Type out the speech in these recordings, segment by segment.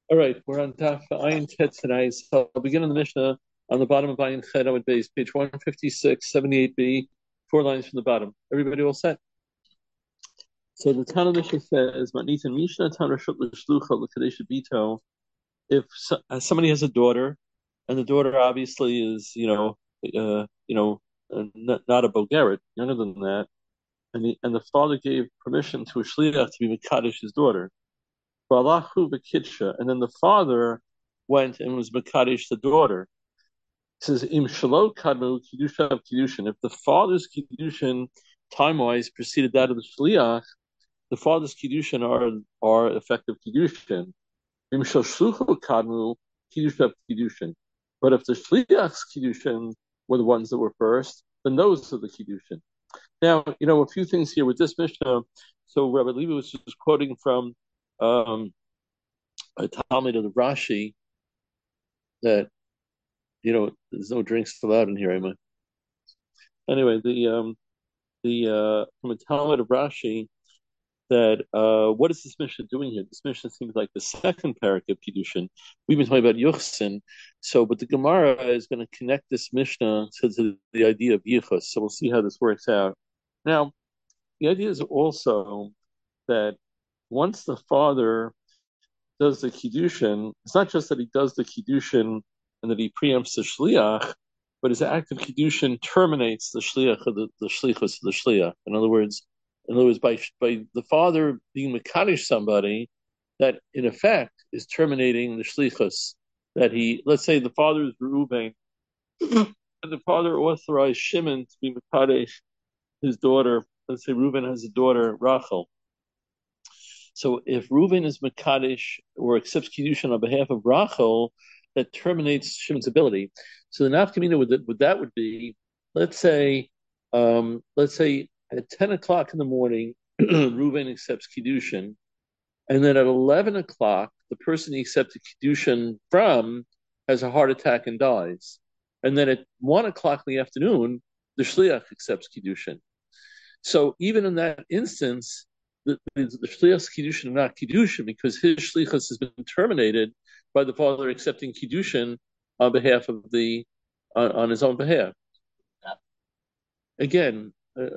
All right, we're on Daf Ayin Chet tonight. So I'll begin in the Mishnah on the bottom of Ayin Chet Amud Beis, page 156, 78b, 4 lines from the bottom. Everybody all set? So the Tana Mishnah says, "Matnitin Mishnah Tana Shut L'Shlucha L'Kadesh Bito." If somebody has a daughter, and the daughter obviously is, not a Bogeret, younger than that, and the father gave permission to a shliach to be mekadesh his daughter. And then the father went and was mekadesh the daughter. It says, Im shalo kadmu kiddushav kiddushin. If the father's kiddushin time-wise preceded that of the shliach, the father's kiddushin are effective kiddushin. Im shal shluchu kadmu kiddushav kiddushin. But if the shliach's kiddushin were the ones that were first, then those are the kiddushin. Now, a few things here with this Mishnah. So Rabbi Levi was just quoting from a Talmud of the Rashi that, there's no drinks allowed in here, Emma. Anyway, from a Talmud of Rashi that what is this Mishnah doing here? This Mishnah seems like the second parak of Kiddushin. We've been talking about Yuchsin, but the Gemara is going to connect this Mishnah to the idea of Yichus. So we'll see how this works out. Now, the idea is also that once the father does the Kiddushin, it's not just that he does the Kiddushin and that he preempts the Shliach, but his act of Kiddushin terminates the Shliach of the Shlichus of the Shliach. In other words, by the father being Mekadesh somebody, that in effect is terminating the Shlichus. That let's say the father is Reuben, and the father authorized Shimon to be Mekadesh his daughter. Let's say Reuben has a daughter, Rachel. So if Reuven is Mekadesh or accepts Kiddushin on behalf of Rachel, that terminates Shimon's ability. So the nafkamina with that would be, let's say at 10 o'clock in the morning, Reuven accepts Kiddushin, and then at 11 o'clock, the person he accepted Kiddushin from has a heart attack and dies. And then at 1 o'clock in the afternoon, the Shliach accepts Kiddushin. So even in that instance, the shliach's kiddushin are not kiddushin because his shlichus has been terminated by the father accepting kiddushin on behalf of on his own behalf. Again,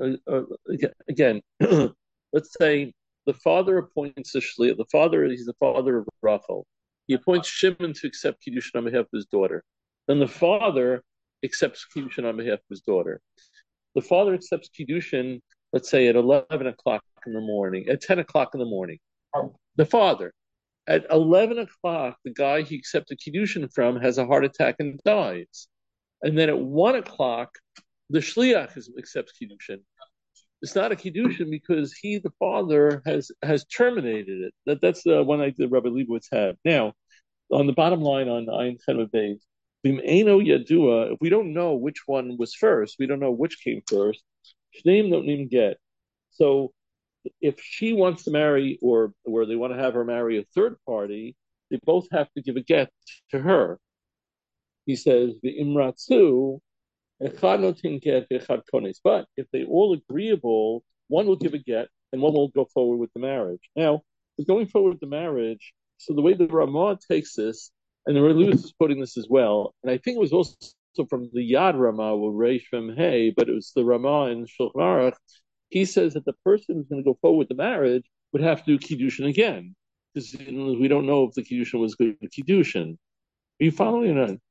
let's say the father appoints the shliach. He's the father of Rachel. He appoints Shimon to accept kiddushin on behalf of his daughter. Then the father accepts kiddushin on behalf of his daughter. The father accepts kiddushin, let's say at 11 o'clock in the morning, at 10 o'clock in the morning. The father. At 11 o'clock, the guy he accepted kiddushin from has a heart attack and dies. And then at 1 o'clock, the shliach accepts kiddushin. It's not a kiddushin because the father, has terminated it. That's the one idea Rabbi Leibowitz had. Now, on the bottom line on Ayin Chet Beis, if we don't know which one was first, we don't know which came first, Shneim don't even get. So if she wants to marry or they want to have her marry a third party, they both have to give a get to her. He says, the imratzu, echad notin get, echad kones. But if they all agreeable, one will give a get and one will go forward with the marriage. Now, going forward with the marriage, so the way the Ramah takes this, and the Lewis is quoting this as well, and I think it was also from the Yad Ramah, Reish Mem Hey, but it was the Ramah in Shulchan Aruch. He says that the person who's going to go forward with the marriage would have to do Kiddushin again, because we don't know if the Kiddushin was good Kiddushin. Are you following or not?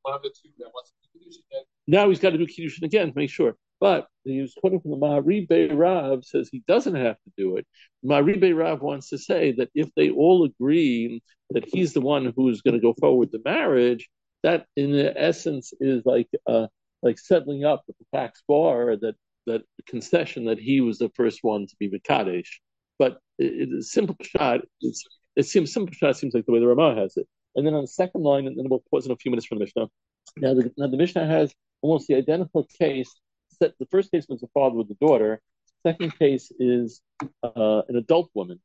Now he's got to do Kiddushin again to make sure. But he was quoting from the Mahari Rav, says he doesn't have to do it. Mahari Rav wants to say that if they all agree that he's the one who's going to go forward with the marriage, that in the essence is like settling up with the tax bar, that concession that he was the first one to be Mekadesh. But simple shot, seems like the way the Ramah has it. And then on the second line, and then we'll pause in a few minutes for the Mishnah. Now the Mishnah has almost the identical case. The first case was the father with the daughter. Second case is an adult woman.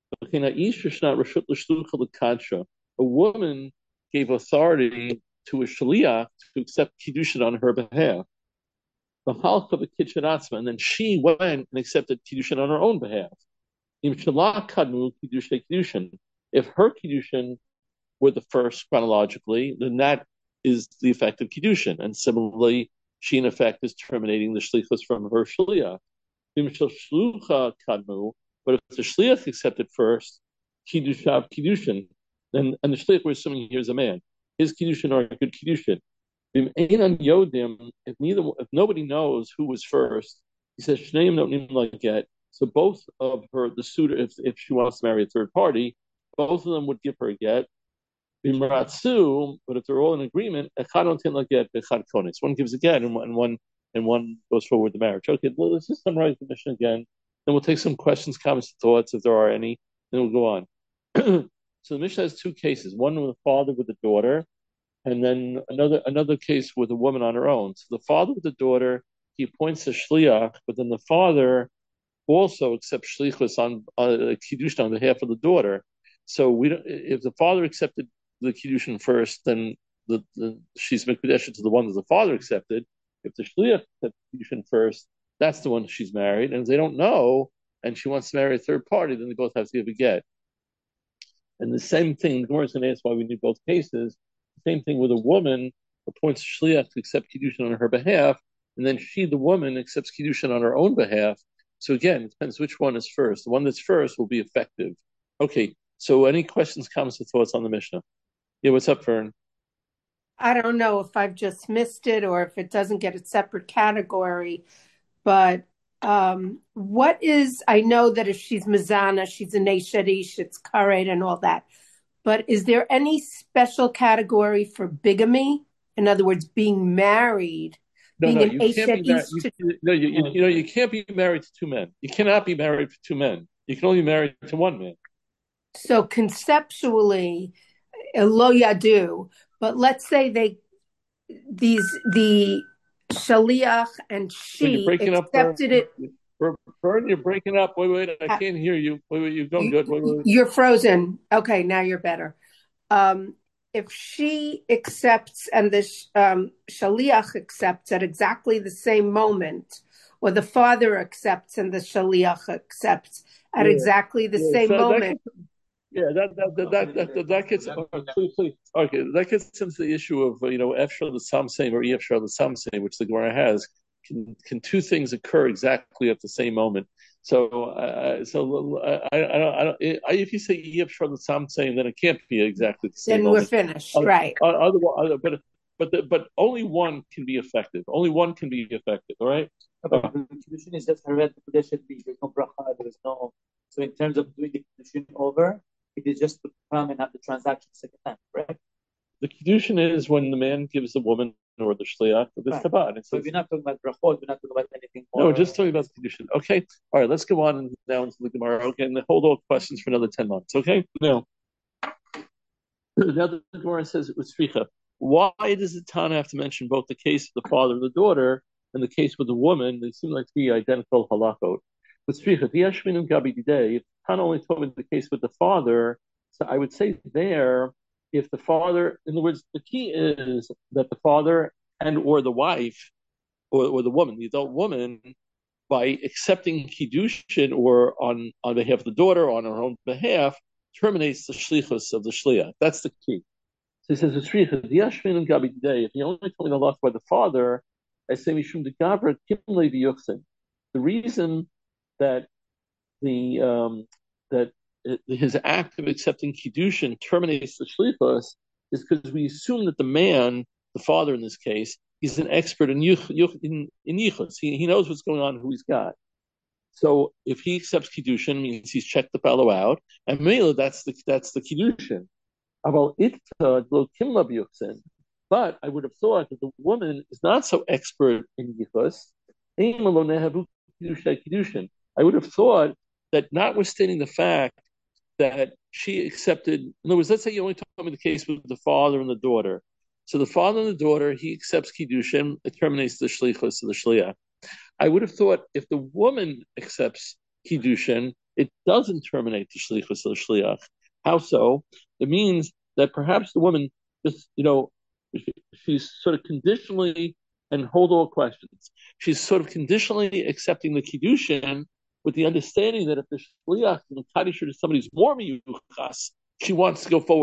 A woman gave authority to a shliach to accept kiddushin on her behalf. And then she went and accepted kiddushin on her own behalf. If her kiddushin were the first chronologically, then that is the effect of Kiddushin. And similarly, she in effect is terminating the shlichus from her shliach. But if the shliach accepted first, Kiddushav Kiddushin, then and the shliach we're assuming here is a man. His Kiddushin are a good Kiddushin. If nobody knows who was first, he says Shneim don't even like get. So both of her, the suitor, if she wants to marry a third party, both of them would give her a get. Bimratsu, but if they're all in agreement, echad don't like get echad konis. One gives a get, and one goes forward with the marriage. Okay, well, let's just summarize the mission again. Then we'll take some questions, comments, and thoughts if there are any. Then we'll go on. So the mission has two cases: one with a father with a daughter, and then another case with a woman on her own. So the father with the daughter, he appoints a shliach, but then the father also accepts shlichus on kiddushin on behalf of the daughter. So we don't. If the father accepted the kiddushin first, then she's mikdash to the one that the father accepted. If the shliach accepts kiddushin first, that's the one she's married. And if they don't know, and she wants to marry a third party, then they both have to give a get. And the same thing, the Gemara is going to ask why we need both cases. The same thing with a woman appoints a shliach to accept kiddushin on her behalf, and then she, the woman, accepts kiddushin on her own behalf. So again, it depends which one is first. The one that's first will be effective. Okay, so any questions, comments, or thoughts on the Mishnah? Yeah, what's up, Fern? I don't know if I've just missed it or if it doesn't get a separate category, but what is, I know that if she's Mizana, she's a Neshadish, it's Karet and all that, but is there any special category for bigamy? In other words, being married, No, being no, an you can't be married. Eshet No, you can't be married to two men. You cannot be married to two men. You can only be married to one man. So conceptually, lo yadu, but let's say the shaliach and Well, you're she breaking up, accepted it. Fern, you're breaking up. Wait, I can't hear you. Wait, you're going good. Wait. You're frozen. Okay, now you're better. If she accepts and the shaliach accepts at exactly the same moment, or the father accepts and the shaliach accepts at exactly the same So moment. that gets please. Okay, that gets into the issue of efshar the samsein or efshar the samsein, which the Gemara has. Can two things occur exactly at the same moment? So I don't. If you say efshar the samsein, then it can't be exactly the same Then we're moment. finished, right? But only one can be effective. Only one can be effective. All right. But the condition is just Hared Kodesh there's no bracha, there is no. So in terms of doing the condition over, it is just to come and have the transaction second time, correct? The kiddushin is when the man gives the woman or the shliach the tabad. So we're not talking about brachot, we're not talking about anything more. No, we're just talking about the kiddushin. Okay, all right. Let's go on now into the Gemara. Okay, and hold all questions for another 10 months. Okay, now the Gemara says it was tzricha. Why does the Tana have to mention both the case of the father and the daughter and the case with the woman? They seem like to be identical halachot. With tzricha, the Yashmin Gabi Didei, if Tana only told me the case with the father, so I would say there, if the father, in other words, the key is that the father and or the wife or the woman, the adult woman, by accepting kiddushin or on behalf of the daughter or on her own behalf, terminates the shlichus of the shliach. That's the key. So he says, the Yashmin and Gabi today, if he only told me the lost by the father, I say Mishum de Gabra Kimle V'Yuchsin. The reason that that his act of accepting kiddushin terminates the shlichus is because we assume that the man, the father in this case, he's an expert in yichus. He knows what's going on, who he's got. So if he accepts kiddushin, means he's checked the fellow out, and Mela, that's the kiddushin. But I would have thought that the woman is not so expert in yichus. I would have thought that notwithstanding the fact that she accepted, in other words, let's say you only told me the case with the father and the daughter. So the father and the daughter, he accepts kiddushin, it terminates the shlichus of the shliach. I would have thought if the woman accepts kiddushin, it doesn't terminate the shlichus of the shliach. How so? It means that perhaps the woman just, she's sort of conditionally, and hold all questions, she's sort of conditionally accepting the kiddushin with the understanding that if the shliach is kaddish to somebody who's more miyuchas, she wants to go forward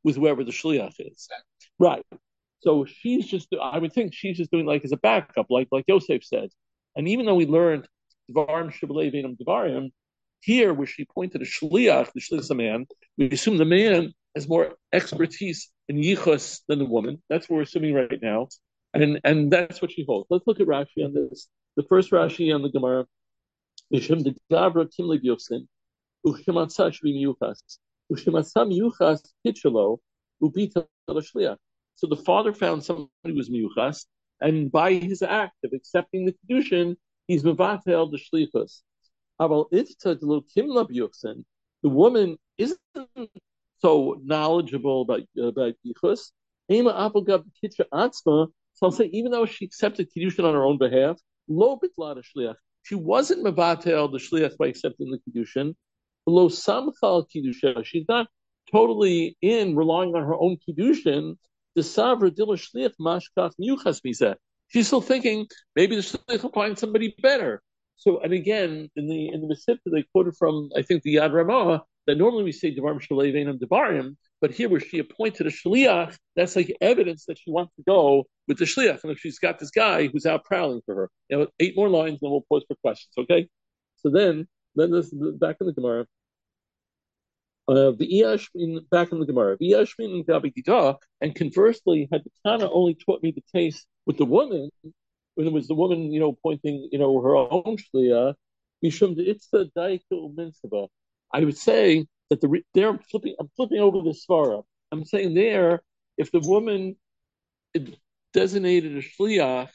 with whoever the shliach is. Right. So I would think she's just doing like as a backup, like Yosef said. And even though we learned Dvarim Shabbalei Veinam Dvarim, here where she pointed a shliach, the shliach is a man, we assume the man has more expertise in yichus than the woman. That's what we're assuming right now. And that's what she holds. Let's look at Rashi on this. The first Rashi on the Gemara, Mishum de Gavra Timle Biosin, Ushematsa Shvi Miyuchas, Ushematsa Miyuchas Kitchelo, Ubita Shliach. So the father found somebody who was miyuchas, and by his act of accepting the kedushin, he's mevatel the shlichus. Aval itzta lo kimla biyuchsen. The woman isn't so knowledgeable about yichus. Ema apagav kitcha atzma. So I'll say, even though she accepted kedushin on her own behalf, lo bitla shliach. She wasn't mevatel the shliach by accepting the kedushin. Lo samchal kedusha. She's not totally relying on her own kedushin. The savra dila shliach mashkach miyuchas misa. She's still thinking maybe the shliach will find somebody better. So, and again, in the Mesivta, they quoted from, I think, the Yad Ramah, that normally we say Devarim Shalei Veinam Devarim, but here where she appointed a shliach, that's like evidence that she wants to go with the shliach. And if she's got this guy who's out prowling for her. 8 more lines, then we'll pause for questions, okay? So then this back in the Gemara. Back in the Gemara, and conversely, had the Tana only taught me the case with the woman, when it was the woman, pointing, her own shliach, I would say that I'm flipping over the svara. I'm saying there, if the woman designated a shliach,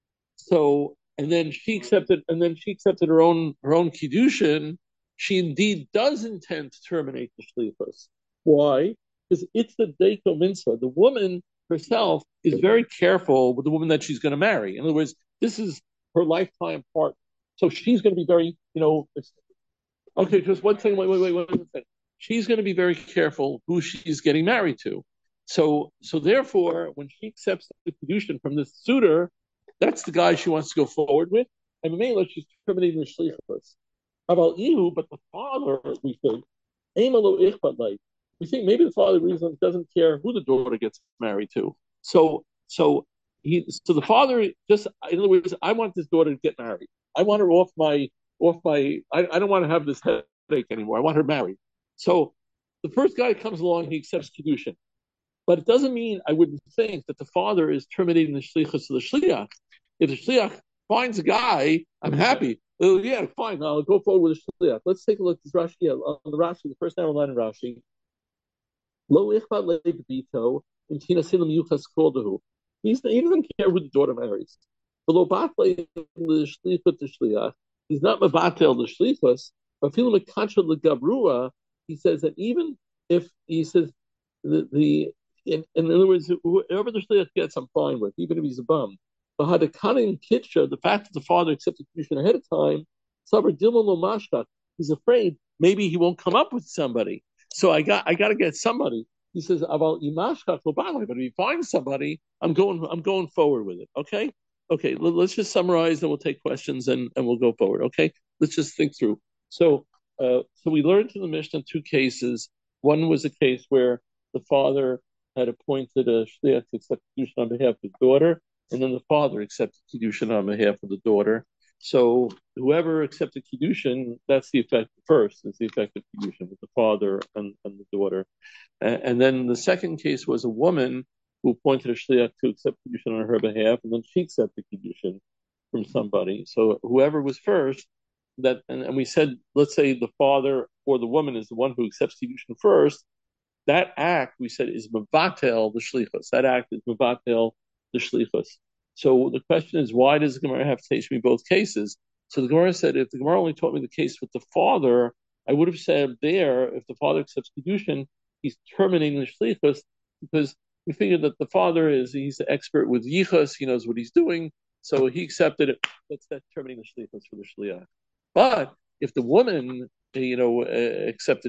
and then she accepted her own kiddushin, she indeed does intend to terminate the shlichus. Why? Because it's the deiko mitzvah. The woman herself is very careful with the woman that she's going to marry. In other words, this is her lifetime partner. So she's going to be very, okay, just one thing, wait. She's going to be very careful who she's getting married to. So therefore, when she accepts the kedushin from this suitor, that's the guy she wants to go forward with. And mainly she's terminating the shlichus. About Ihu, but the father, we think, we think maybe the father doesn't care who the daughter gets married to. So the father just, in other words, I want this daughter to get married. I want her off my. I don't want to have this headache anymore. I want her married. So the first guy comes along, he accepts kedushin, but it doesn't mean I wouldn't think that the father is terminating the shlichus of the shliach. If the shliach finds a guy, I'm happy. Yeah, fine. I'll go forward with the shliach. Let's take a look at this Rashi on the Rashi, the first line in Rashi. Lo ichbat lebito in tina silam yuchas koldahu. He doesn't care who the daughter marries. Below batle the shlichut the shliach. He's not mevatel the shlichus. But feeling a contra legabrua, he says that even if he says in other words, whoever the shliach gets, I'm fine with, even if he's a bum. But Hadakanim Kitcha, the fact that the father accepted kedushin ahead of time, Sabr Dilma lo mashkat, he's afraid maybe he won't come up with somebody. So I got to get somebody. He says about imashkat lo balai, but if he finds somebody, I'm going forward with it. Okay. Let's just summarize, and we'll take questions, and we'll go forward. Okay, let's just think through. So we learned in the Mishnah 2 cases. One was a case where the father had appointed a shliach to accept kedushin on behalf of his daughter, and then the father accepted kiddushin on behalf of the daughter. So whoever accepted kiddushin, that's the effect first, is the effect of kiddushin with the father and the daughter. And then the second case was a woman who appointed a shliach to accept kiddushin on her behalf, and then she accepted kiddushin from somebody. So whoever was first, and we said, let's say the father or the woman is the one who accepts kiddushin first, that act, we said, is mevatel the shlichus. That act is mevatel the shlichus. So the question is, why does the Gemara have to teach me both cases? So the Gemara said, if the Gemara only taught me the case with the father, I would have said there, if the father accepts kiddushin, he's terminating the shlichus, because we figured that the father he's the expert with yichus, he knows what he's doing, so he accepted it. That's terminating the shlichus for the shliach. But if the woman, accepted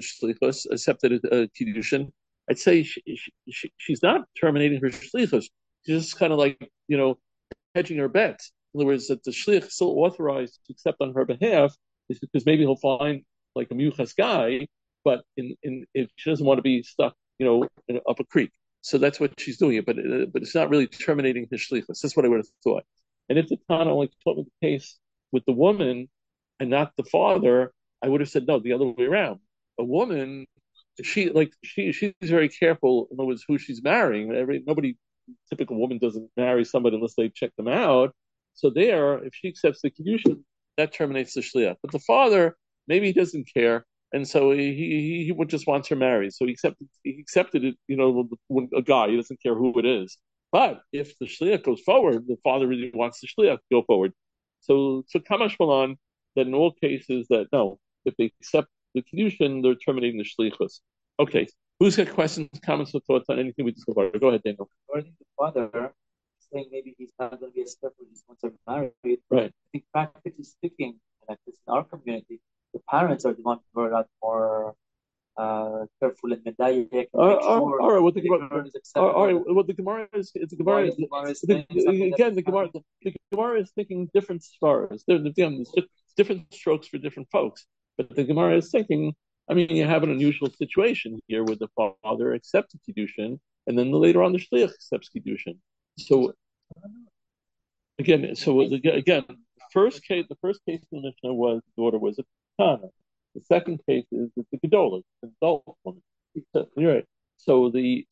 kiddushin, I'd say she's not terminating her shlichus. She's just kind of like, hedging her bets. In other words, that the shliach is still authorized to accept on her behalf, is because maybe he'll find like a miyuchas guy, but if she doesn't want to be stuck up a creek. So that's what she's doing it, but it's not really terminating his shlichus. That's what I would have thought. And if the Tana only taught me the case with the woman and not the father, I would have said no, the other way around. A woman, she's very careful. In other words, who she's marrying. Nobody, typical woman doesn't marry somebody unless they check them out. So there, if she accepts the kedushin, that terminates the shliach. But the father, maybe he doesn't care, and so he would just wants her married. So he accepted it. When a guy, he doesn't care who it is. But if the shliach goes forward, the father really wants the shliach to go forward. So Kamash Malan, that in all cases that no, if they accept the kedushin, they're terminating the shlichus. Okay, who's got questions, comments, or thoughts on anything we discussed? Go ahead, Daniel. Regarding the father, saying maybe he's not going to be a step when he's once they're married. Right. I think practically speaking, like this in our community, the parents are the ones who are a lot more careful and medayek. All right. What the Gemara? All right. What the Gemara is the Gemara. Again, the Gemara is thinking different stars. There's different strokes for different folks. But the Gemara is thinking. I mean, you have an unusual situation here where the father accepts Kiddushin, and then later on the shliach accepts Kiddushin. So again, the first case in the Mishnah was the daughter was a Kana. The second case is the Gedolah, an adult woman. You're right. So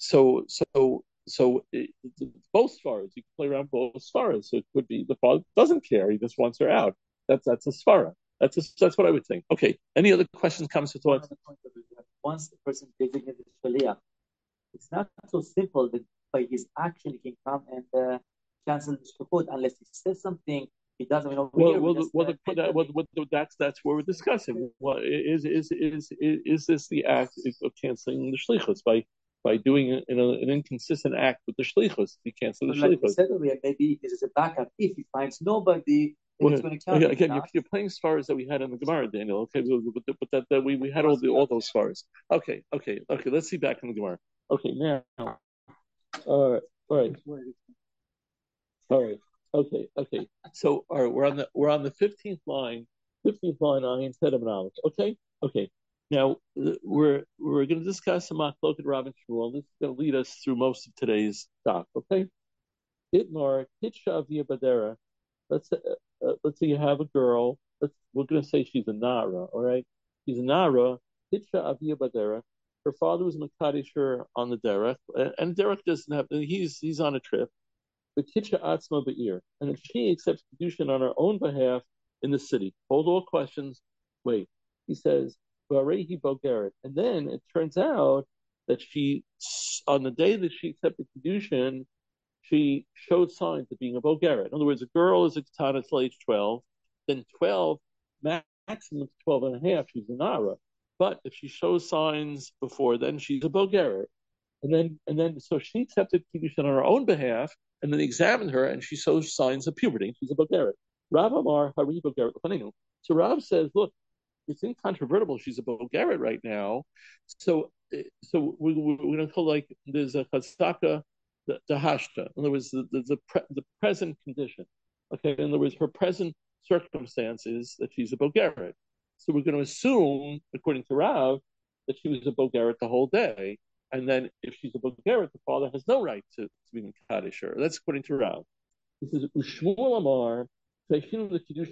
both svaras. You can play around both svaras. So it could be the father doesn't care; he just wants her out. That's a svara. That's what I would think. Okay. Any other questions, comments, or thoughts? Once the person designated shaliach, it's not so simple that by his action he can come and cancel the shlichut unless he says something. He doesn't. That's what we're discussing. Well, is this the act of canceling the shlichus by doing an inconsistent act with the shlichus? He cancels the shlichus. Like said earlier, maybe this is a backup. If he finds nobody, then it's going to count. Again, you're playing stars that we had in the Gemara, Daniel. Okay, but that we had all those stars. Okay. Let's see back in the Gemara. Okay, now, all right. Okay. So, all right, we're on the 15th line on instead of knowledge. Okay. Now we're going to discuss a machlokes Rav and Shmuel. This is going to lead us through most of today's talk. Okay. Itmar Titsha Avia Badera. Let's say you have a girl. We're going to say she's a Nara. All right. She's a Nara. Titsha Avia Badera. Her father was Makadish her on the derech, and derech doesn't have. He's on a trip. But Kitcha Atzma Be'ir, and if she accepts Kedushin on her own behalf in the city, hold all questions, wait. He says, Varehi Bogeret. And then it turns out that on the day that she accepted Kedushin, she showed signs of being a Bogeret. In other words, a girl is a Ketana till age 12, then 12, maximum 12 and a half, she's a Nara. But if she shows signs before then, she's a Bogeret. And then, so she accepted Kiddushin on her own behalf, and then examined her, and she shows signs of puberty. She's a Bogeret. Rav Amar Hari Bogeret L'fanenu. So Rav says, look, it's incontrovertible. She's a Bogeret right now. So we're going to call like there's a chazaka dahashta. In other words, the present condition. Okay, in other words, her present circumstances that she's a Bogeret. So we're going to assume, according to Rav, that she was a Bogeret the whole day. And then if she's a Bogeret, the father has no right to be Kaddish her. That's according to Rav. He says, Shmuel Amar, Shmuel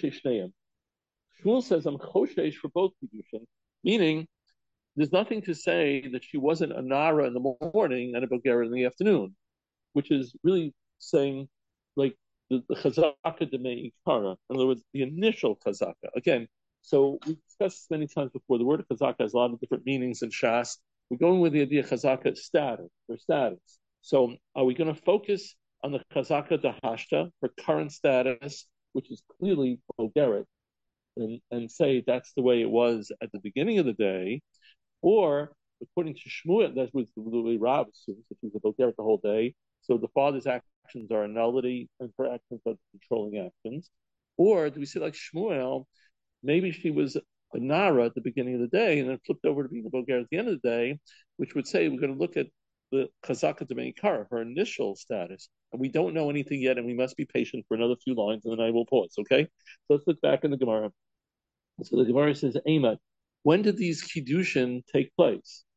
says, I'm Choshesh for both Kiddushin, meaning there's nothing to say that she wasn't a Nara in the morning and a Bogeret in the afternoon, which is really saying like the Chazaka de Me'ikara, in other words, the initial Chazaka. Again, so we discussed this many times before. The word Chazaka has a lot of different meanings in Shas. We're going with the idea Chazaka status. So are we going to focus on the Chazaka Dahashta, her current status, which is clearly Bogeret, and say that's the way it was at the beginning of the day? Or, according to Shmuel, that was the way Rav assumes that she was a Bogeret the whole day, so the father's actions are a nullity and her actions are controlling actions. Or do we say like Shmuel, maybe she was a Nara at the beginning of the day and then flipped over to being a Bogeret at the end of the day, which would say we're going to look at the Chazaka de Meikara, her initial status. And we don't know anything yet, and we must be patient for another few lines, and then I will pause, okay? So let's look back in the Gemara. So the Gemara says, Eimat, when did these Kiddushin take place?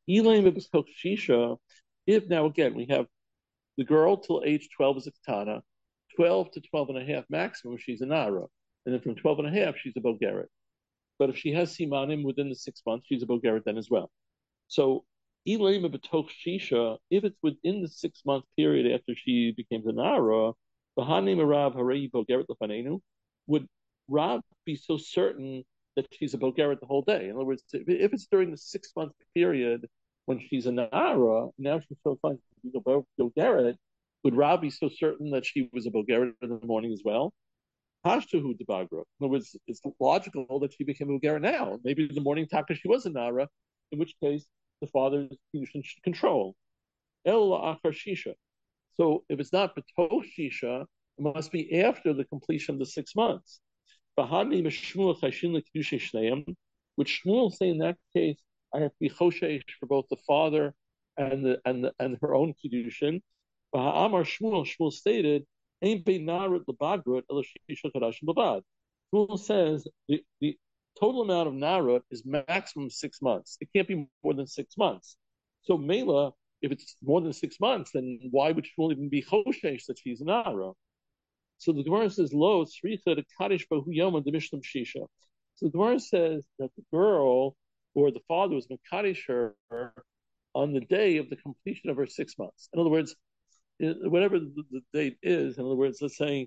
Elaim b'toch shisha. If now again we have the girl till age 12 is a katana, 12 to 12 and a half maximum she's a nara, and then from 12 and a half she's a bogeret. But if she has simanim within the 6 months, she's a bogeret then as well. So Elaim b'toch shisha, if it's within the 6 month period after she became a nara, v'hanim Rav harei bogeret lefanenu, would Rav be so certain that she's a bogeret the whole day? In other words, if it's during the 6 month period when she's a nara, now she's so fine to be a bogeret, would Rav be so certain that she was a bogeret in the morning as well? Hashtahu debagra. In other words, it's logical that she became a bogeret now. Maybe in the morning taka she was a nara, in which case the father's should control. El achar shisha. So if it's not b'toch shisha, it must be after the completion of the 6 months. Which Shmuel say in that case, I have to be choshesh for both the father and her own kiddushin. Shmuel stated, Shmuel says the total amount of narut is maximum 6 months. It can't be more than 6 months. So Mela, if it's more than 6 months, then why would Shmuel even be choshesh that she's a nara? So the Gemara says, "Lo tzricha de kaddish bahu yoma de mishlam shisha." So the Gemara says that the girl or the father was mekadosh her on the day of the completion of her 6 months. In other words, whatever the date is. In other words, let's say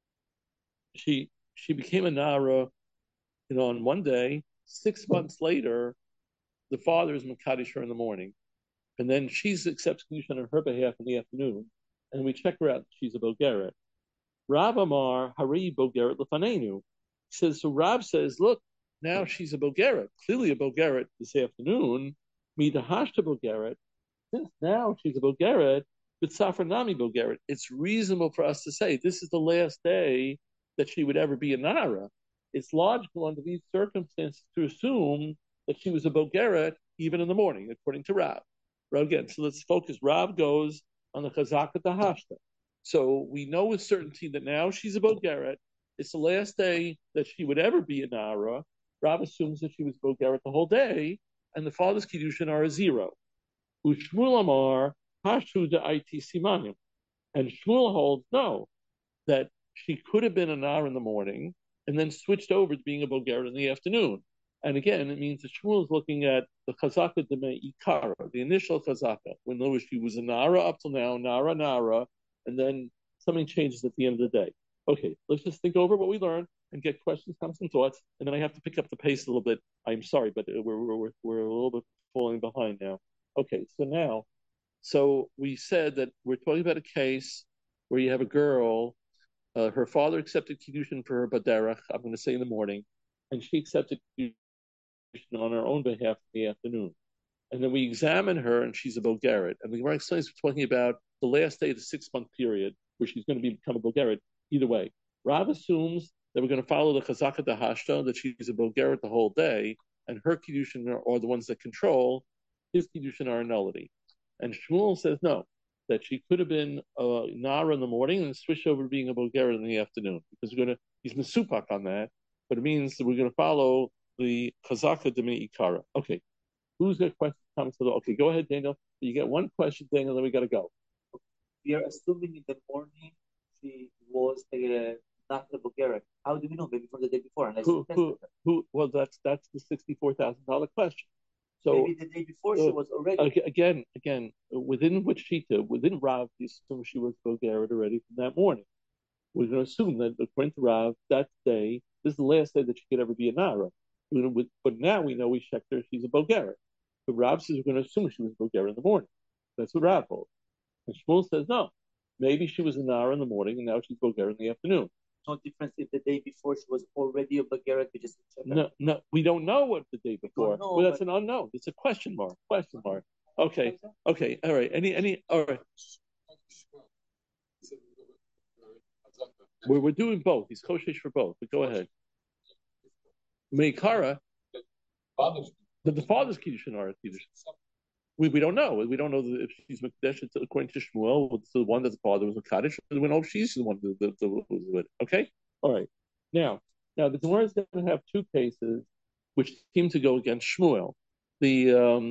she became a nara, on one day. 6 months later, the father is mekadosh her in the morning, and then she accepts kedushin on her behalf in the afternoon, and we check her out. She's a bogeret. Rav Amar Hari Bogeret Lefanenu says, so Rav says, look, now she's a bogeret, clearly a bogeret this afternoon. Midahashta bogeret, since now she's a bogeret, but Safranami bogeret, it's reasonable for us to say this is the last day that she would ever be a nara. It's logical under these circumstances to assume that she was a bogeret even in the morning, according to Rav. Again, so let's focus. Rav goes on the Chazaka Dahashta. So we know with certainty that now she's a bogeret. It's the last day that she would ever be a nara. Rav assumes that she was bogeret the whole day, and the father's kiddushin are a zero. Ushmul Amar Hashu de it simanim, and Shmuel holds no, that she could have been a nara in the morning and then switched over to being a bogeret in the afternoon. And again, it means that Shmuel is looking at the chazaka de me'ikara, the initial chazaka, when she was a nara up till now, nara, and then something changes at the end of the day. Okay, let's just think over what we learned and get questions, comments, and thoughts. And then I have to pick up the pace a little bit. I'm sorry, but we're a little bit falling behind now. Okay, so we said that we're talking about a case where you have a girl, her father accepted kiddushin for her baderach, I'm going to say in the morning, and she accepted kiddushin on her own behalf in the afternoon. And then we examine her, and she's a bogeret. And the Gemara explains we're talking about the last day of the 6 month period where she's going to become a bogeret. Either way, Rav assumes that we're going to follow the chazaka dahashta, that she's a bogeret the whole day, and her kiddushin are the ones that control. His kiddushin are a nullity. And Shmuel says no, that she could have been a nara in the morning and switch over to being a bogeret in the afternoon, because he's mesupak on that, but it means that we're going to follow the chazaka demi ikara. Okay. Who's got questions, comments? Okay, go ahead, Daniel. You get one question, Daniel, then we got to go. We are assuming in the morning she was not a bogeret. How do we know? Maybe from the day before, unless who? Well, that's the $64,000 question. So maybe the day before she was already. Again, within which shita, within Rav, you assume she was bogeret already from that morning. We're going to assume that according to Rav, that day, this is the last day that she could ever be a nara. But now we know we checked her; she's a bogeret. But Rav says we're going to assume she was a bogeret in the morning. That's what Rav holds. And Shmuel says no. Maybe she was a nara in the morning, and now she's bogeret in the afternoon. No difference if the day before she was already a bogeret. We just check her. No, we don't know what the day before. Well, that's an unknown. It's a question mark. Okay. All right. Any? All right. We're doing both. He's koshesh for both. But go ahead. Meikara, the father's kiddushin are kiddushin. We don't know. We don't know if she's Mekadesh according to Shmuel, it's the one that the father was Mekadesh. We don't know if she's the one that was with. Okay? All right. Now the Gemara is going to have two cases which seem to go against Shmuel. The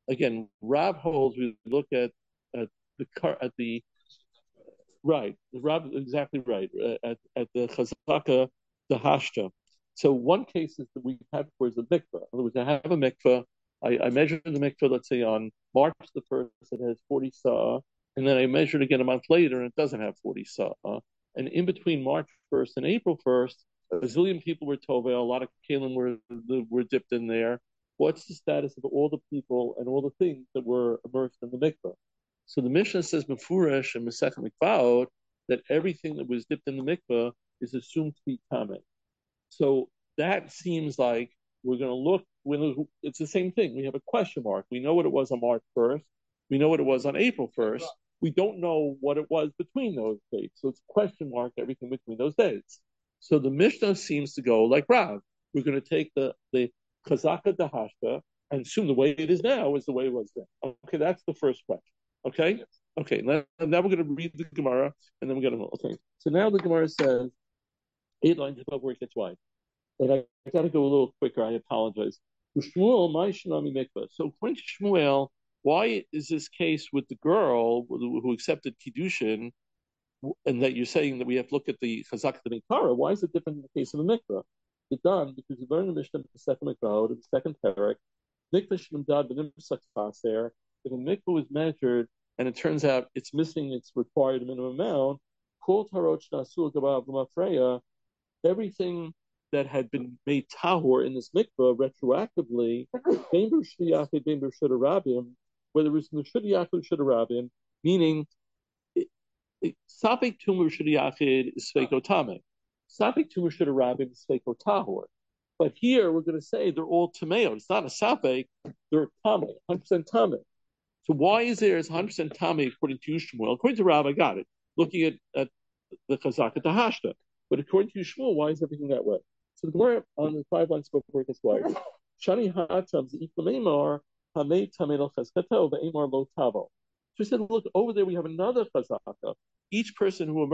again, Rav holds. We look at the right. Rav exactly right at the Chazaka, the Hashta. So one case is that we have towards the mikveh. In other words, I have a mikveh. I measured the mikveh, let's say on March the 1st, it has 40 saw, and then I measured again a month later, and it doesn't have 40 saw. And in between March 1st and April 1st, a zillion people were tovel, a lot of kalim were dipped in there. What's the status of all the people and all the things that were immersed in the mikveh? So the Mishnah says Mefurash and Masechet Mikvaot that everything that was dipped in the mikveh is assumed to be tameh. So that seems like we're going to look when it's the same thing. We have a question mark. We know what it was on March 1st. We know what it was on April 1st. We don't know what it was between those dates. So it's a question mark, everything between those dates. So the Mishnah seems to go like Rav. We're going to take the Chazaka Dahashta and assume the way it is now is the way it was then. Okay, that's the first question. Okay? Okay, now we're going to read the Gemara, and then we're going to, okay. So now the Gemara says, 8 lines above where it gets wide. And I got to go a little quicker. I apologize. Shmuel, my Shinami Mikvah. So according to Shmuel, why is this case with the girl who accepted Kiddushin, and that you're saying that we have to look at the Chazak the Mikara? Why is it different in the case of the Mikvah? It's done because you learn the Mishnah in the second Mikvah, in the second Perek, Mikvah Shem Dad B'Nimsak there. If a Mikvah was measured and it turns out it's missing its required minimum amount, Kol Tarot Shnasul Gabav L'Mafreya, everything that had been made tahor in this mikvah retroactively, whether it was in the shudiyachid or shudiyachid, meaning sapik tumor shudiyachid is sveikotame, sapik tumor shudiyachid is sveikotahor. But here we're going to say they're all tameo. It's not a sapik; they're tame, 100% tame. So why is there 100% tame according to Shmuel? According to Rav, I got it. Looking at the Chazak at the Hashta. But according to Shmuel, why is everything that way? So the Gemara on the 5 lines before it gets wide. Shani hatam z'iklamemar hamei tamei lo chazkato ve'emar lo tavo. So he said, look, over there we have another chazaka. Each person who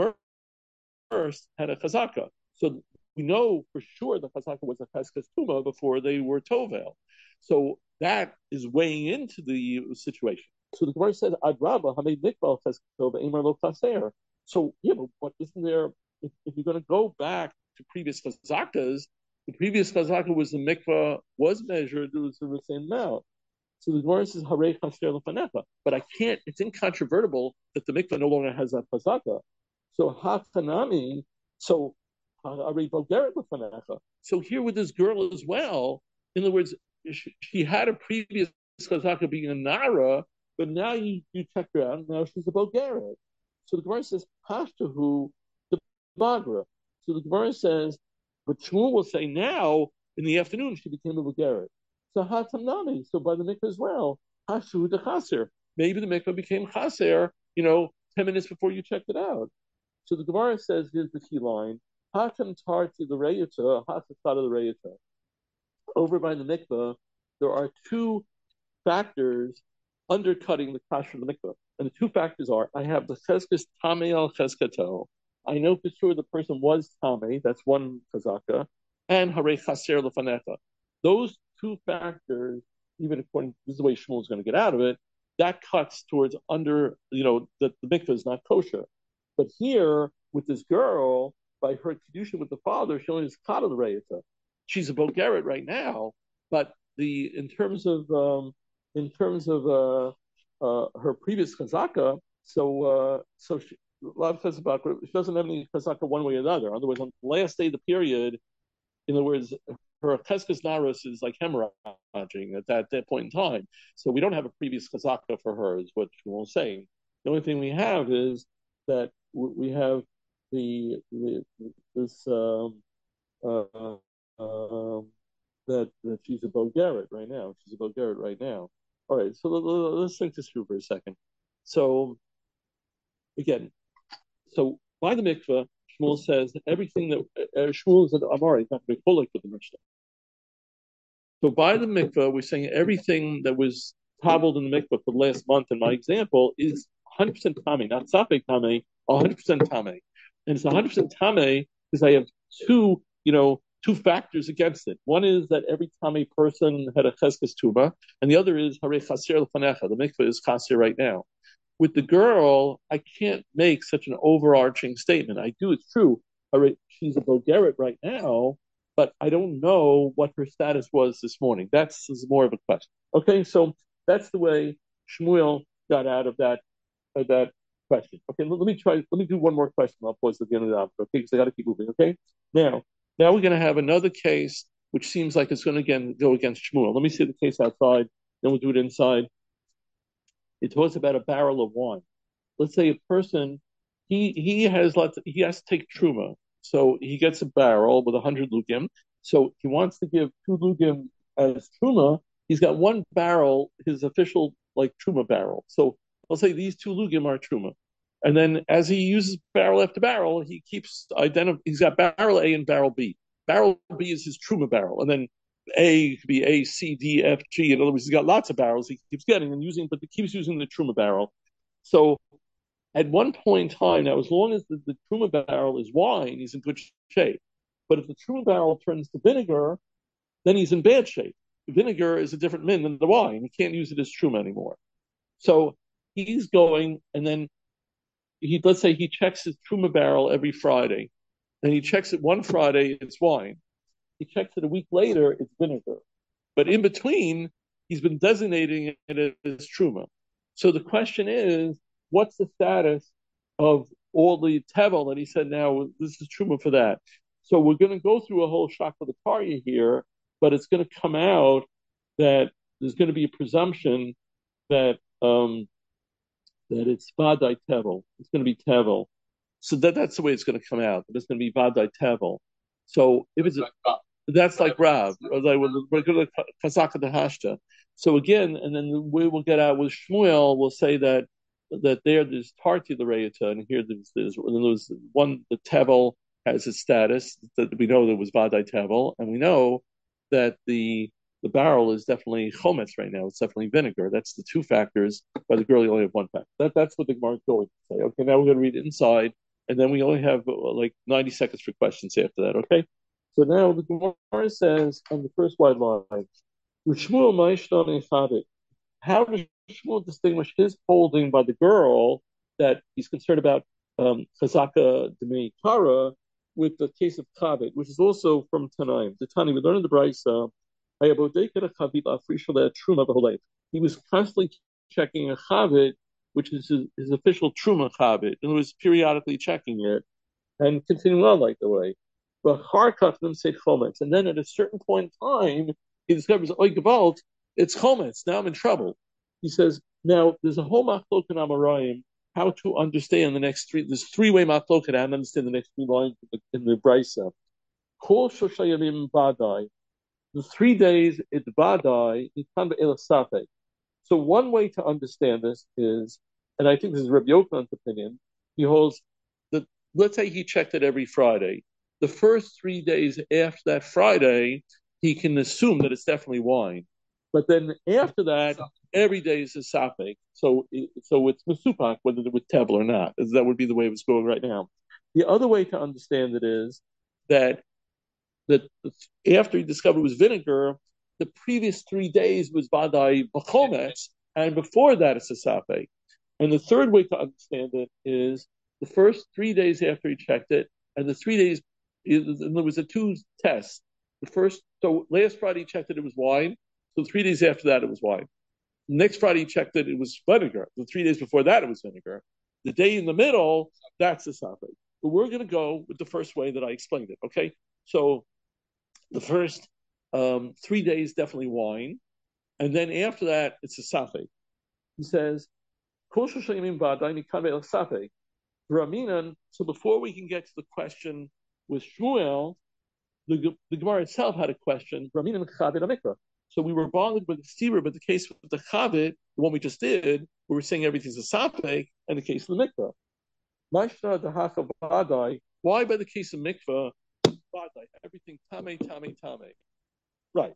immersed had a chazaka. So we know for sure the chazaka was a chazkas tuma before they were tovel. So that is weighing into the situation. So the Gemara said, Ad Rabba hamei nikbal chazkato ve'emar lo chaser. So yeah, but what isn't there? If you're going to go back to previous chazakas, the previous chazaka was the mikvah was measured, it was the same amount. So the Gemara says, Harei chaser lefanecha. But I can't, it's incontrovertible that the mikvah no longer has that chazaka. So hachanami, so Harei bogeret lefanecha. So here with this girl as well, in other words, she had a previous chazaka being a nara, but now you check her out, and now she's a bogeret. So the Gemara says, Hashtahu the Bagra. So the Gemara says, but Shmuel will say now, in the afternoon, she became a Bugeret. So Hatamnami, so by the mikvah as well, Hashtahu the Chaser. Maybe the mikvah became Chaser, 10 minutes before you checked it out. So the Gemara says, here's the key line, Hatam Tarti the Reyata, Hatasada the Reyata. Over by the mikvah, there are 2 factors undercutting the kasher of the mikvah. And the 2 factors are, I have the cheskes tamei al cheskato. I know for sure the person was tamei, that's one chazaka, and harei chaser lefanecha. Those 2 factors, even according, this is the way Shmuel is going to get out of it, that cuts towards under, that the mikvah is not kosher. But here, with this girl, by her kedushin with the father, she only is kata the reyata. She's a bogeret right now, but in terms of her previous chazaka, so she, a lot of says about she doesn't have any chazaka one way or the other. In other words, on the last day of the period, in other words, her cheskes naros is like hemorrhaging at that point in time. So we don't have a previous chazaka for her, is what she was saying. The only thing we have is that we have this that she's a bogeret right now. She's a bogeret right now. All right, so let's think this through for a second. So, again, by the mikveh, Shmuel says that everything that Shmuel is an Amari, he's not going to be fully with the Mishnah. So by the mikveh, we're saying everything that was tabbled in the mikveh for the last month in my example is 100% tamei, not sapek tamei, 100% tamei. And it's 100% tamei because I have two two factors against it. One is that every time a person had a cheskes tuba, and the other is hare chaser lefanecha. The mikveh is chaser right now. With the girl, I can't make such an overarching statement. I do, it's true. She's a bogeret right now, but I don't know what her status was this morning. That's more of a question. Okay, so that's the way Shmuel got out of that question. Okay, let me do one more question. I'll pause at the end of the hour, okay, because I got to keep moving. Okay, now we're going to have another case which seems like it's going to again go against Shmuel. Let me see the case outside, then we'll do it inside. It talks about a barrel of wine. Let's say a person he has to take truma, so he gets a barrel with 100 lugim. So he wants to give 2 lugim as truma. He's got one barrel, his official like truma barrel. So I'll say these 2 lugim are truma, and then as he uses barrel after barrel, he keeps he's got barrel A and barrel B. Barrel B is his truma barrel, and then A could be A, C, D, F, G. In other words, he's got lots of barrels he keeps getting and using, but he keeps using the truma barrel. So at one point in time, now as long as the truma barrel is wine, he's in good shape. But if the truma barrel turns to vinegar, then he's in bad shape. Vinegar is a different min than the wine. He can't use it as truma anymore. So he's going, and then let's say he checks his truma barrel every Friday. Then he checks it one Friday, it's wine. He checks it a week later, it's vinegar. But in between, he's been designating it as truma. So the question is, what's the status of all the tevel that he said now, this is truma for that. So we're going to go through a whole shock of the tarya here, but it's going to come out that there's going to be a presumption that that it's vadai tevel. It's going to be tevel. So that's the way it's going to come out. It's going to be vadai tevel. So if it's that's like Rav, or like we're going to Chazaka the Hashta. So again, and then the way we'll get out with Shmuel, we'll say that there's Tarti the Reyata, and here there's one, the Tevel has its status, that we know there was Vadai Tevel, and we know that the barrel is definitely chometz right now. It's definitely vinegar. That's the two factors. By the girl, you only have one factor. That's what the Gemara is going to say. Okay, now we're going to read inside, and then we only have like 90 seconds for questions after that. Okay. So now the Gemara says on the first wide line, how does Shmuel distinguish his holding by the girl that he's concerned about chazaka demei kara with the case of Chavit, which is also from Tanaim. The Tani, we learn in the Brisa, he was constantly checking a Chavit, which is his official Truma Chavit, and was periodically checking it and continuing on like the way. But Harkach them say chometz, and then at a certain point in time, he discovers, oh, Gevalt, it's chometz. Now I'm in trouble. He says, now there's a whole machlok in Amarayim how to understand the next three. There's three-way machlok and how to understand the next 3 lines in the Brisa. Kol shoshayamim badai. The 3 days it's badai. Ikan be'elasafe. So one way to understand this is, and I think this is Rabbi Yochanan's opinion. He holds that. Let's say he checked it every Friday. The first 3 days after that Friday, he can assume that it's definitely wine. But then after that, every day is a safek. So it's mesupak, whether it's with tevel or not. That would be the way it's going right now. The other way to understand it is that after he discovered it was vinegar, the previous 3 days was vadai b'chometz, and before that it's a safek. And the third way to understand it is the first 3 days after he checked it, and the 3 days, there was a 2 tests. So last Friday he checked it was wine. So 3 days after that it was wine. Next Friday he checked it was vinegar. The 3 days before that it was vinegar. The day in the middle, that's the safek. But we're going to go with the first way that I explained it. Okay, so the first 3 days definitely wine, and then after that it's a safek. He says, Raminan, so before we can get to the question with Shmuel, the Gemara itself had a question. Raminan Chavit Amikra. So we were bonded with the Stira, but the case with the Chavit, the one we just did, we were saying everything's a Safek, and the case of the Mikvah. Why by the case of Mikvah, everything Tame, Tame, Tame? Right.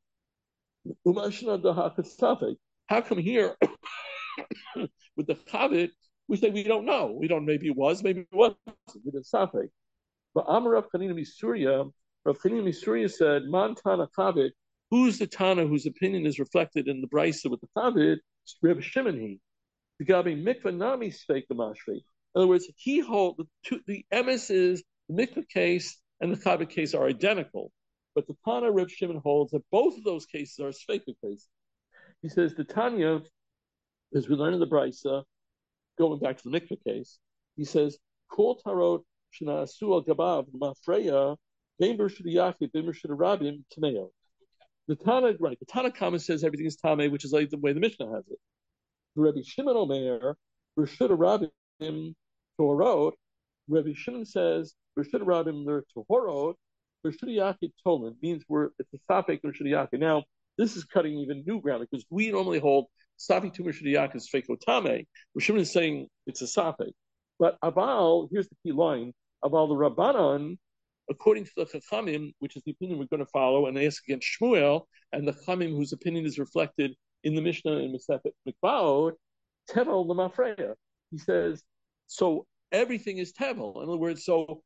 How come here with the Chavit, we say we don't know. We don't, maybe it was, maybe it wasn't. We didn't Safek. But Amarav Chanina Misuria, Rav Chini Misuria said, Man Tana Chavit, who's the Tana whose opinion is reflected in the Brisa with the Chavit? Reb Shimon he. The Gabi Mikvah Nami spake the Mashvi. In other words, he holds the emes is the mikvah case and the chavit case are identical, but the Tana Reb Shimon holds that both of those cases are sveka cases. He says the Tanya, as we learn in the Brisa, going back to the mikvah case, he says kol tarot shenaasu al gabav mafreya bein b'rshut yachid bein b'rshut rabim tameo. The Tana, right? The Tana comment says everything is tame, which is like the way the Mishnah has it. Rabbi Shimon Omer, Rishud Rabim Torot. Rabbi Shimon says, Rishud Rabim Torot, Rishud Yachid Tolan means it's a Safek Rishud Yachid. Now, this is cutting even new ground because we normally hold Safek to Rishud Yachid is Fekotame. Rabbi Shimon is saying it's a Safek. But Aval, here's the key line, Aval the Rabbanan, according to the Chachamim, which is the opinion we're going to follow, and they ask against Shmuel, and the Chachamim whose opinion is reflected in the Mishnah in Masechet Mikvaot, Tevel l'mafreya. He says, so everything is Tevel. In other words, so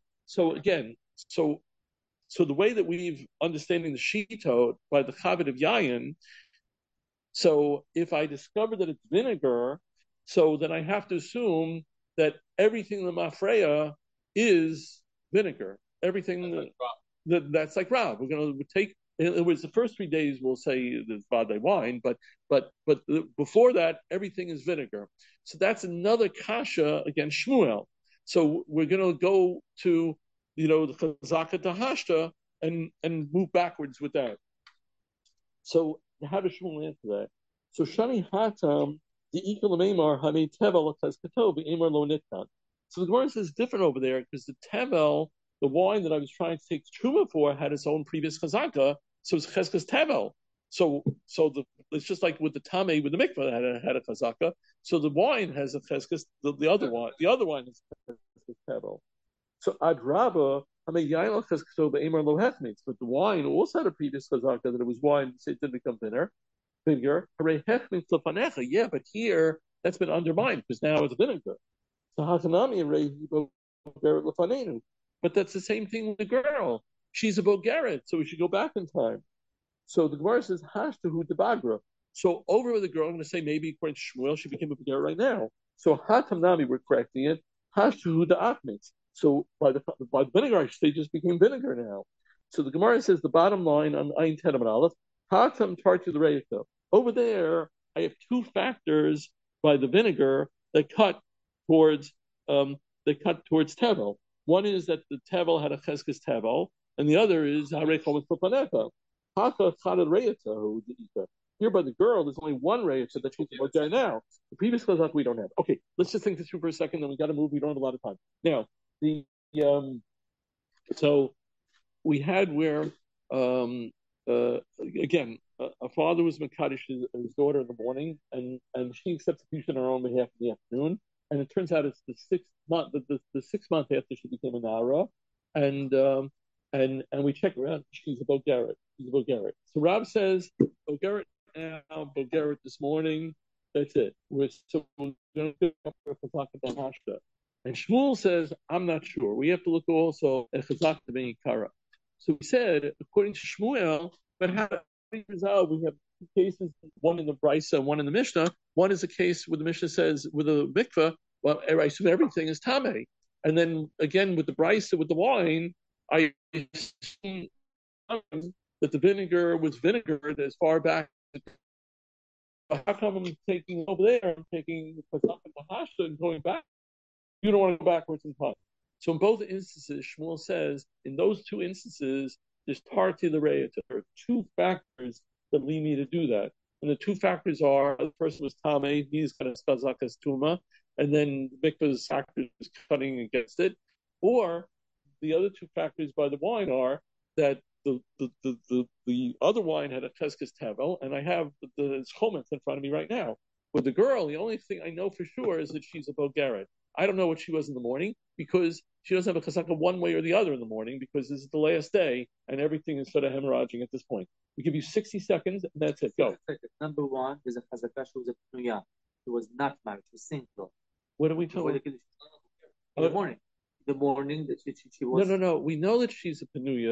the way that we've understanding the Shito by the Chavit of Yayin, so if I discover that it's vinegar, so then I have to assume that everything l'mafreya is vinegar. Everything that's like Rav. We're going to take. It was the first 3 days we'll say there's Vade wine, but before that everything is vinegar. So that's another kasha against Shmuel. So we're going to go to the Chazaka Tahashta and move backwards with that. So how does Shmuel answer that? So Shani Hatam the Ikalamemar Hame Tevel Tezkato Emar Lo Nitkan. So the Gemara says different over there because the Tevel, the wine that I was trying to take truma for, had its own previous chazaka, so it's cheskas tevel. So it's just like with the tame with the mikvah had a chazaka. So the wine has a cheskas. The other wine is cheskas tevel. So adraba yain cheskasov be'emar lo hechmitz, but the wine also had a previous chazaka that it was wine, so it didn't become vinegar. Hare hechmitz lefanecha. Yeah, but here that's been undermined because now it's vinegar. So hatanami rei lefanenu. But that's the same thing with the girl. She's a Bulgarian, so we should go back in time. So the Gemara says, Hashtahu debagra. So over with the girl, I'm going to say maybe according to Shmuel, she became a Bulgarian right now. So Hatam Nami, we're correcting it. Hashtahu de'achmitz. So by the vinegar, they just became vinegar now. So the Gemara says the bottom line on Ayin Tedam and Aleph, Hatam Tartu the Reita. Over there, I have two factors by the vinegar that cut towards Tevel. One is that the Tevel had a cheskes Tevel, and the other is Harechol with Plapaneka. Haka Chadad Reyata. Here by the girl, there's only one Reyata that she's about there now. The previous chazak we don't have. Okay, let's just think this through for a second, then we got to move. We don't have a lot of time. Now, so we had where again a father was Makadish his daughter in the morning, and she accepts abuse on her own behalf in the afternoon. And it turns out it's the 6th month, the 6th month after she became a Nara, and we check her out. She's a Bulgarian. So Rab says Bulgarian now, Bulgarian this morning. That's it. We're going to pick up Chazaka Bahashta. And Shmuel says, I'm not sure. We have to look also at Chazaka being Kara. So we said, according to Shmuel, but how we have two cases, one in the Brisa and one in the Mishnah. One is a case where the Mishnah says with a mikveh, well, I assume everything is tame. And then again with the Brisa, with the wine, I assume that the vinegar was vinegar as far back. How come I'm taking over there? I'm taking Chazaka Bahashta and going back. You don't want to go backwards in time. So in both instances, Shmuel says, in those two instances, there's tarti l'reya. There are two factors that lead me to do that. And the two factors are, the first was Tame, he's kind of skazakas tuma, and then mikvah's factor is cutting against it. Or the other two factors by the wine are that the other wine had a cheskes tevel, and I have the chometz in front of me right now. With the girl, the only thing I know for sure is that she's a Bulgarian. I don't know what she was in the morning because she doesn't have a chazaka one way or the other in the morning because this is the last day and everything is sort of hemorrhaging at this point. We give you 60 seconds and that's it. Go. Number one is a chazaka. She was a penuya. She was not married. She was single. What are we talking about? In the morning that she was. No. We know that she's a penuya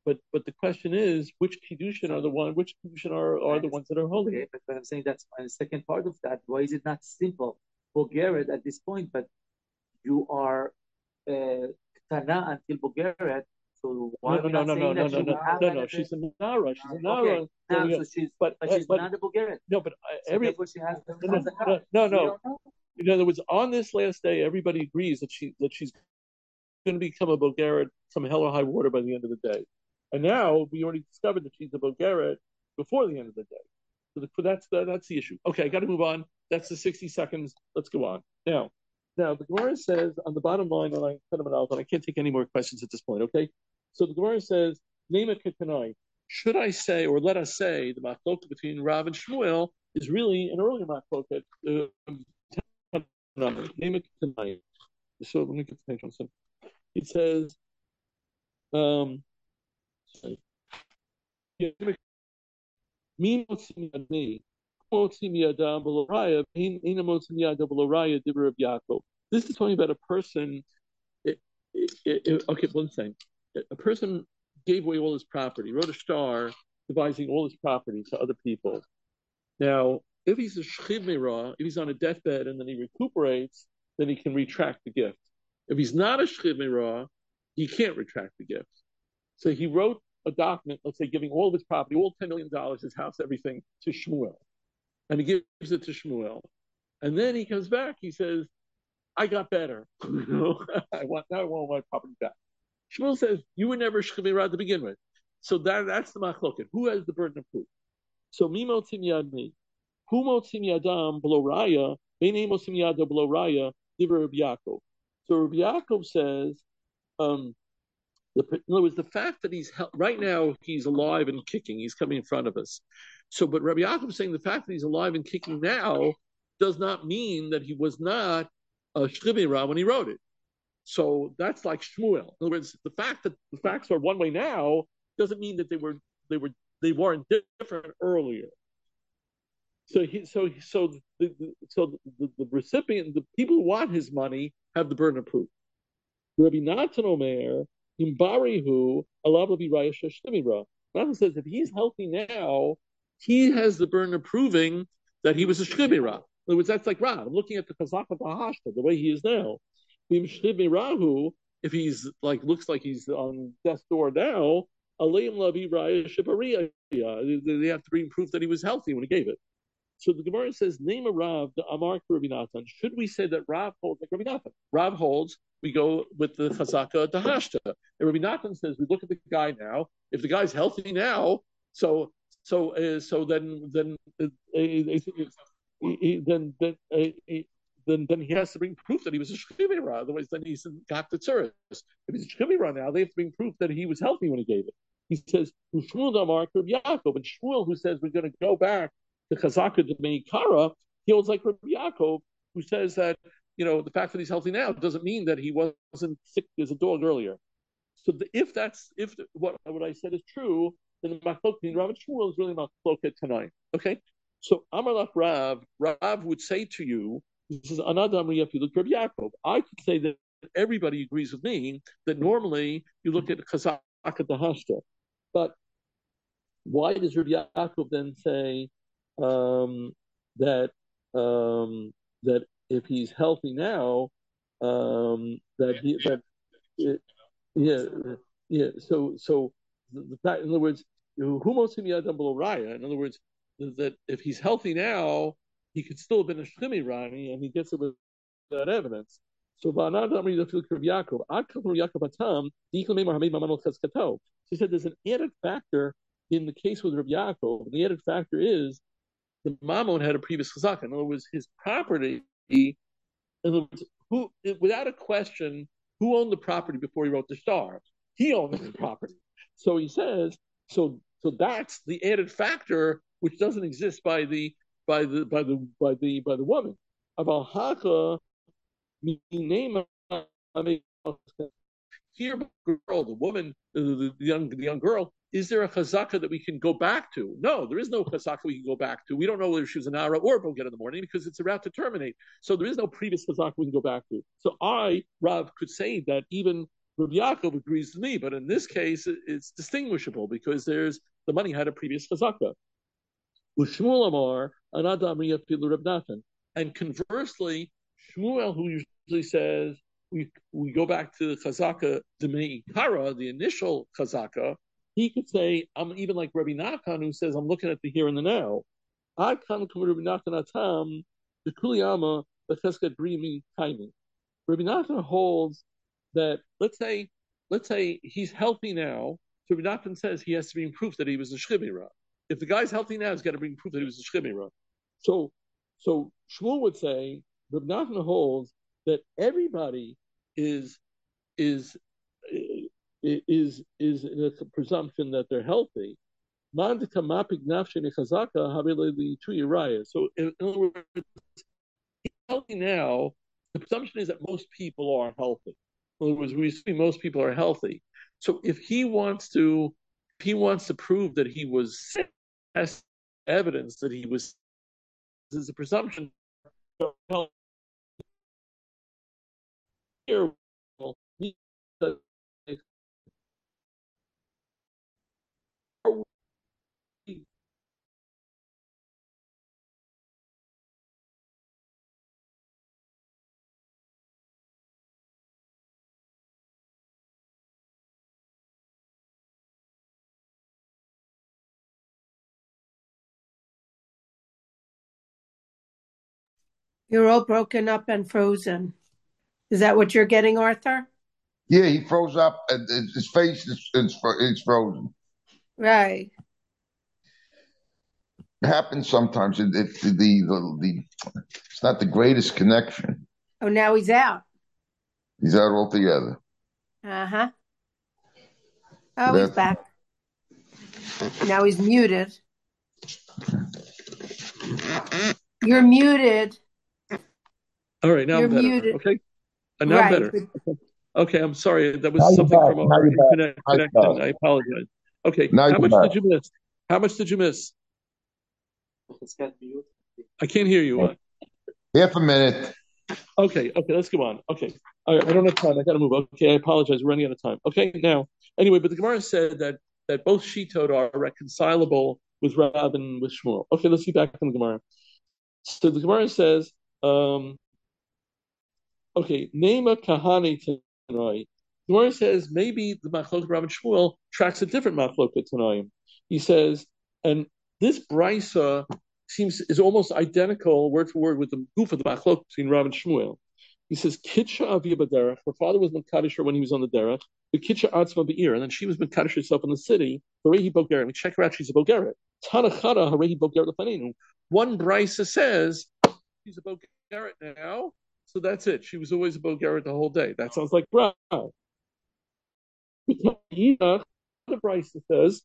the question is, which kiddushin are the ones that are holy? Okay, but I'm saying that's my second part of that. Why is it not simple? Bulgaria at this point, but you are Tana until Bulgaria. So why are we not saying that she will have no. She's a Nara. She's a Nara. Okay, now, so she's but she's not a Bulgarian. No, but therefore she has no. In other words, on this last day, everybody agrees that she's going to become a Bulgarian from hell or high water by the end of the day. And now we already discovered that she's a Bulgarian before the end of the day. So that's the issue. Okay, I got to move on. That's the 60 seconds. Let's go on. Now the Gemara says on the bottom line, and I can't take any more questions at this point. Okay, so the Gemara says, "Name a ketanai." Should I say, or let us say, the machloket between Rav and Shmuel is really an earlier machloket. Name a ketanai. So let me get the page on some. It says, this is talking about a person. Okay, one thing. A person gave away all his property, wrote a star devising all his property to other people. Now, if he's a shchiv mirah, if he's on a deathbed and then he recuperates, then he can retract the gift. If he's not a shchiv mirah, he can't retract the gift. So he wrote a document, let's say, giving all of his property, all $10 million, his house, everything, to Shmuel. And he gives it to Shmuel. And then he comes back, he says, I got better. I want my property back. Shmuel says, you were never shchiv mirah to begin with. So that's the machloket. Who has the burden of proof? So mi motzim yad mi. Hu motzim yadam below raya, beinei motzim yadam below raya, divrei Rabbi Yaakov. So Rabbi Yaakov says, in other words, the fact that right now he's alive and kicking, he's coming in front of us. So, but Rabbi Yaakov is saying the fact that he's alive and kicking now does not mean that he was not a shchiv mirah when he wrote it. So that's like Shmuel. In other words, the fact that the facts are one way now doesn't mean that they weren't different earlier. So the recipient, the people who want his money, have the burden of proof. Rabbi Natan Omer, Imbarihu, Alav Raya Shashtimira. Natan says if he's healthy now, he has the burden of proving that he was a shchibira. In other words, that's like Rav. I'm looking at the Chazaka Bahashta, the way he is now. If he's like looks like he's on death's door now, Alayim Lavi Raya Shibariya. They have to bring proof that he was healthy when he gave it. So the Gemara says, name a Rav, the Amar Rabbi Natan. Should we say that Rav holds like Rabbi Natan? Rav holds, we go with the Chazaka Dahashta. And Rabbi Natan says, we look at the guy now. If the guy's healthy now, then he has to bring proof that he was a shchivira. Otherwise, then he's got the tzuris. If he's a shchivira now, they have to bring proof that he was healthy when he gave it. He says, Shmuel Amar Rabbi Yaakov, and Shmuel, who says we're going to go back to Chazaka de Meikara, he holds like Rabbi Yaakov, who says that the fact that he's healthy now doesn't mean that he wasn't sick as a dog earlier. So if what I said is true, then the machloket between Rav and Shmuel is really machloket tonight. Okay, so Amar Lach Rav would say to you, this is another if you look at Rabbi Yaakov. I could say that everybody agrees with me that normally you look at Chazaka Dahashta, but why does Rabbi Yaakov then say that if he's healthy now, So the fact, in other words, in other words, that if he's healthy now, he could still have been a shchimi rani, and he gets it with that evidence. So she said there's an added factor in the case with Rabbi Yaakov. The added factor is the Mammon had a previous chazaka. In other words, his property. In other words, without a question, who owned the property before he wrote the star? He owned the property. So he says, so that's the added factor which doesn't exist by the woman. Here, girl, the woman, the young girl, is there a chazaka that we can go back to? No, there is no chazaka we can go back to. We don't know whether she was an Ara or Boged in the morning because it's about to terminate. So there is no previous chazaka we can go back to. So Rav, could say that even Rabbi Yaakov agrees with me, but in this case, it's distinguishable because there's the money had a previous chazaka. Ushmuel Amar, Anadam Yafilu Reb Natan. And conversely, Shmuel, who usually says we go back to the chazaka Demei Kara, the initial chazaka, he could say, I'm even like Rabbi Nachman, who says, I'm looking at the here and the now. Ad Kam Rabbi Nachman Atam, the Kuliyama, the Chesed Brimi Kaimi. Rabbi Nachman holds that let's say he's healthy now. So Rabbi Nachman says he has to bring proof that he was a shchibira. If the guy's healthy now, he's got to bring proof that he was a shchibira. So Shmuel would say Rabbi Nachman holds that everybody is in a presumption that they're healthy. So in other words, healthy now, the presumption is that most people are healthy. In other words, we see most people are healthy. So if he wants to prove that he was sick, as evidence that he was, there's a presumption here. You're all broken up and frozen. Is that what you're getting, Arthur? Yeah, he froze up. And his face is frozen. Right. It happens sometimes. It's not the greatest connection. Oh, now he's out. He's out altogether. Uh-huh. Oh, he's back. Now he's muted. You're muted. All right, now You're I'm better. muted. Okay, and now I'm better. Okay, I'm sorry. That was something from our internet connection. I apologize. Okay, how much did you miss? How much did you miss? I can't hear you. Half a minute. Okay, let's go on. Okay, all right, I don't have time. I got to move. Okay, I apologize. We're running out of time. Okay, now, anyway, but the Gemara said that both Shitot are reconcilable with Rav and with Shmuel. Okay, let's see back in the Gemara. So the Gemara says, okay, Nema Kahane Tanoi. The Gemara says maybe the Machlok Rav and Shmuel tracks a different Machlok Tanoim. He says, and this Brisa is almost identical word for word with the goof of the Machlok between Rav and Shmuel. He says, Kitcha Avia Baderech. Her father was Mekadosh when he was on the derech. The Kitcha Atzma Be'ir, and then she was Mekadosh herself in the city. Harehi Bogeret. We check her out. She's a Bogeret. Tanachara Harehi Bogeret Lefaninu. One Brisa says she's a Bogeret now, so that's it. She was always a Bogeret the whole day. That sounds like Rav. The Brisa says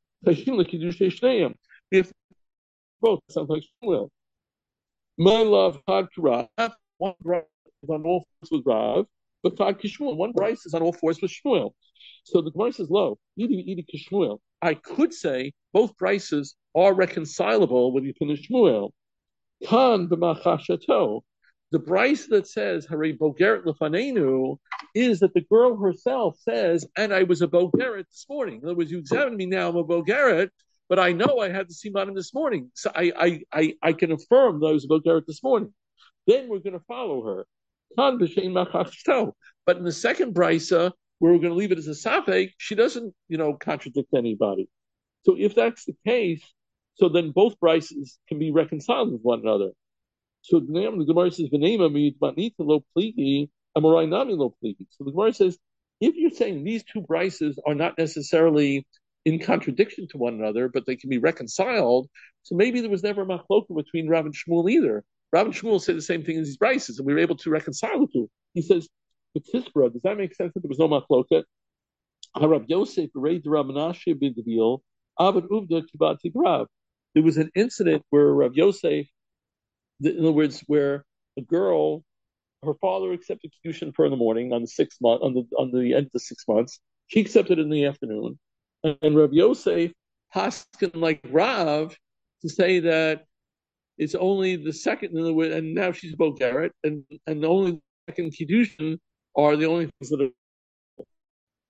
if both sounds like Shmuel. My love, Had Rav. One Brisa is on all fours with Rav, but Had Kishmuel. One Brisa is on all fours with Shmuel. So the Gemara says, "Lo, Idi Kishmuel." I could say both Brises are reconcilable when you finish Shmuel. Kan b'machashato. The Bryce that says Hare Bogeret Lefanenu is that the girl herself says, and I was a Bogeret this morning. In other words, you examine me now, I'm a Bogeret, but I know I had the Simanim this morning. So I can affirm that I was a Bogeret this morning. Then we're going to follow her. Kan b'shein machashato. But in the second Brysa, where we're going to leave it as a Safek, she doesn't, contradict anybody. So if that's the case, so then both Bryces can be reconciled with one another. So the Gemara says, lo pligi, nami lo pligi. So the Gemara says, if you're saying these two Bryces are not necessarily in contradiction to one another, but they can be reconciled, so maybe there was never a machloka between Rav and Shmuel either. Rav and Shmuel say the same thing as these Bryces, and we were able to reconcile the two. He says, but Tisra, does that make sense that there was no machloka? Rav Yosef, Rav Menashe b'Davil, Avad Uvda Kibati Rav. There was an incident where Rav Yosef, in other words, where a girl, her father accepted Kiddushin for in the morning on the 6th month, on the end of the 6 months. She accepted in the afternoon, and Rav Yosef paskin like Rav to say that it's only the second, in other words, and now she's Bogeret, and only the second Kiddushin are the only things that are.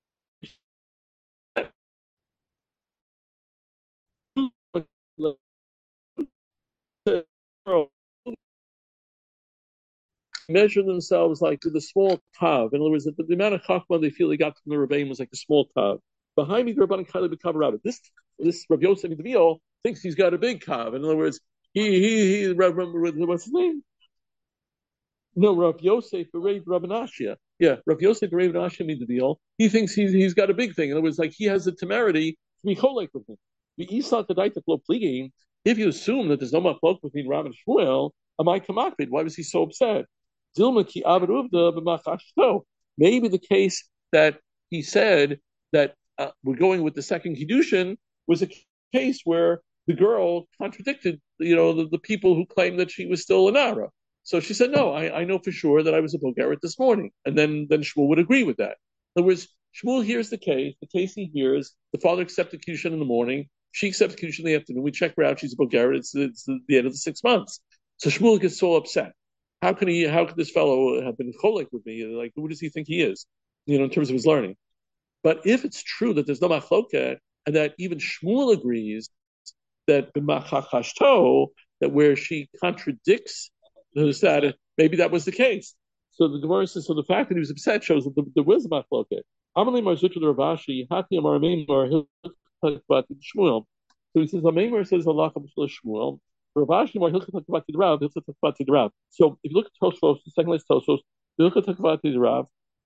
measure themselves like with a small tav. In other words, the amount of chachma they feel they got from the Rebbeim was like a small tav. Behind me, Rabban Kaili cover out. This Rabbi Yosef Devio thinks he's got a big kav. In other words, what's his name? No, Rav Yosef Bereid Rabbanashia. Yeah, Rav Yosef Bereid Rabbanashia made the deal. He thinks he's got a big thing. In other words, like he has the temerity to be cholek with him. The Isat the Daita Klo Pligim. If you assume that there's no machlok between Rav and Shmuel, am I kamakvid? Why was he so upset? Dilma ki avaruvda b'machashto. Maybe the case that he said that we're going with the second kiddushin was a case where the girl contradicted, the people who claimed that she was still an Ara. So she said, no, I know for sure that I was a Bulgarit this morning. And then Shmuel would agree with that. In other words, Shmuel hears the case he hears, the father accepted Kiddushin in the morning, she accepts Kiddushin in the afternoon, we check her out, she's a Bulgarit, it's the end of the 6 months. So Shmuel gets so upset. How could this fellow have been cholek with me? Like, who does he think he is, in terms of his learning? But if it's true that there's no machloket, and that even Shmuel agrees that b'machachashto, that where she contradicts that, maybe that was the case. So the Gemara says, so the fact that he was upset shows that there was a machloket. Amalei Marzutra Ravashi, Hati Amar Meimar Shmuel. So he says, Meimar says Allah Shmuel. Ravashi Mar Hilchot Takvati Rav, Hilchot Takvati Rav. So if you look at Tosfos, the second list Tosfos, Hilchot Takvati Rav,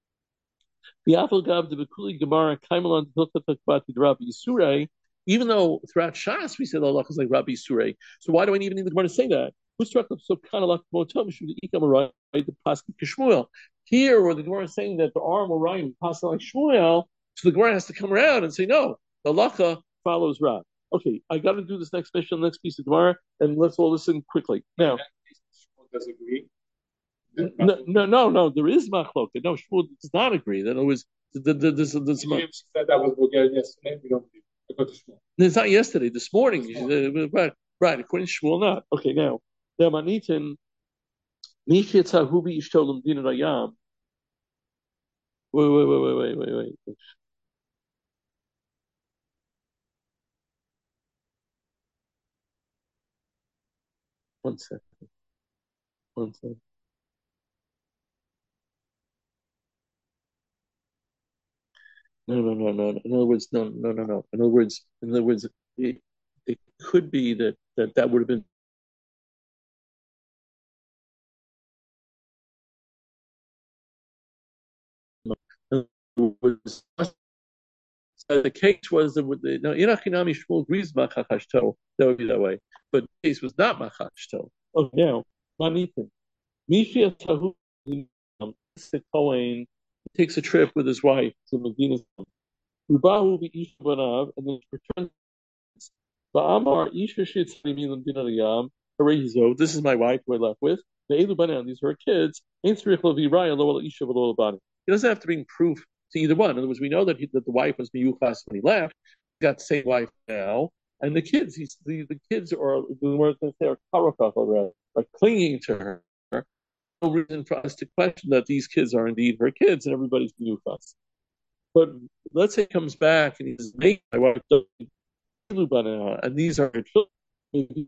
the Apple Gav the Bekuli Gemara Kaimalon Hilchot Takvati Rav Yisurei. Even though throughout Shas we said Allah is like Rabbi Yisurei, so why do I even need the Gemara to say that? Who struck up so kind of like the Pasuk Kishmuel? Here, where the Gemara is saying that the arm will ride Pasuk like Shmuel, so the Gemara has to come around and say no. The halacha follows Rab. Okay, I got to do this next mission, next piece of Gemara, and let's all listen quickly. Now, does agree? No. There is machloket. No, Shmuel does not agree. That it was this. Said that was Bulgarian yesterday. We don't believe. It's not yesterday. This morning, right? According to Shmuel, not okay. Now, the manitin mishitza hubi ishtolim din rayam. Wait. One second. No. In other words, no. In other words, it could be that would have been. The case was that now Inachinami Shmuel agrees Machachashto, that would be that way. But the case was not Machachashto. Oh, now, Manitin. Mishia Tahu Kohen takes a trip with his wife to Medina. Ubahu be Ishbanav, and then returns. Ba'amar Isha Shitzim Dinarayam, Harehizo, this is my wife who I left with. The Elu Banan, these are her kids. Ain't Srichla Viraya, Lola Isha Valolabani. He doesn't have to bring proof to either one. In other words, we know that the wife was Miyuchas when he left. He's got the same wife now. And the kids, the kids are, the word going to say, are karakach already, are clinging to her. No reason for us to question that these kids are indeed her kids and everybody's Miyuchas. But let's say he comes back and he's making my wife, and these are her children.